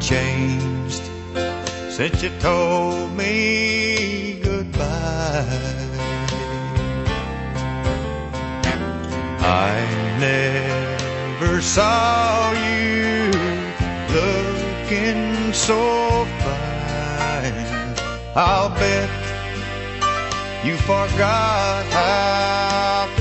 changed since you told me goodbye. I never saw you looking so fine. I'll bet you forgot how